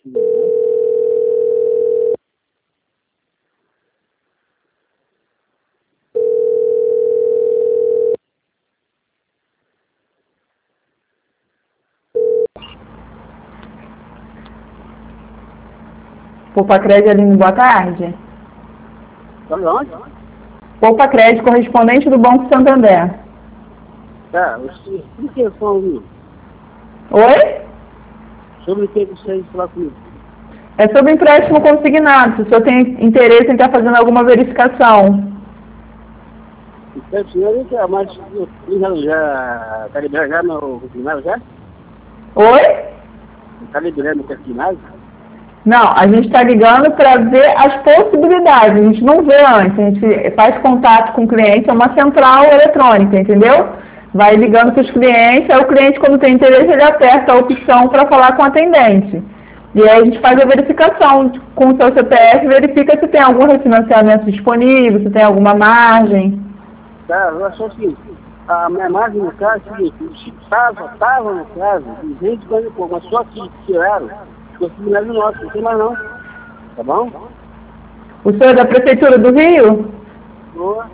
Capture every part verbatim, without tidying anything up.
Poupa Crédito, Aline, boa tarde. Tá onde? Poupa Crédito, correspondente do Banco Santander. Tá, o que é comigo? Oi? Sobre o que você falar comigo? É sobre empréstimo consignado, se o senhor tem interesse em estar fazendo alguma verificação. Então, senhor, que mas já, já tá liberando já no consignado já? Oi? Tá liberando o consignado? Não, a gente está ligando para ver as possibilidades, a gente não vê antes, a gente faz contato com o cliente, é uma central eletrônica, entendeu? Vai ligando para os clientes, aí o cliente, quando tem interesse, ele aperta a opção para falar com o atendente. E aí a gente faz a verificação com o seu C P F, verifica se tem algum refinanciamento disponível, se tem alguma margem. Tá, eu acho assim, a minha margem no caso é o seguinte, estava, estava no caso, duzentos e quarenta e pouco, mas só que tiraram, ficou consignado nosso, não tem mais não, tá bom? O senhor é da Prefeitura do Rio? Boa.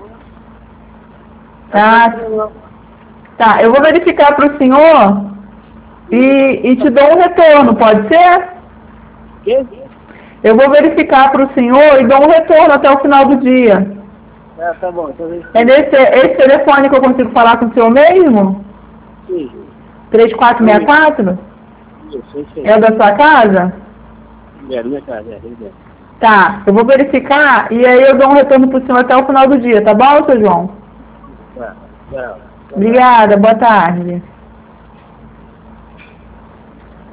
Tá. Tá, eu vou verificar para o senhor e, e te dou um retorno, pode ser? Quê? Eu vou verificar para o senhor e dou um retorno até o final do dia. É, tá bom. Então, É nesse esse telefone que eu consigo falar com o senhor mesmo? sim. três quatro seis quatro? Isso, isso aí. É o da sua casa? É, minha casa, é, é. Tá, eu vou verificar e aí eu dou um retorno para o senhor até o final do dia, tá bom, seu João? Tá, tá. Obrigada, boa tarde.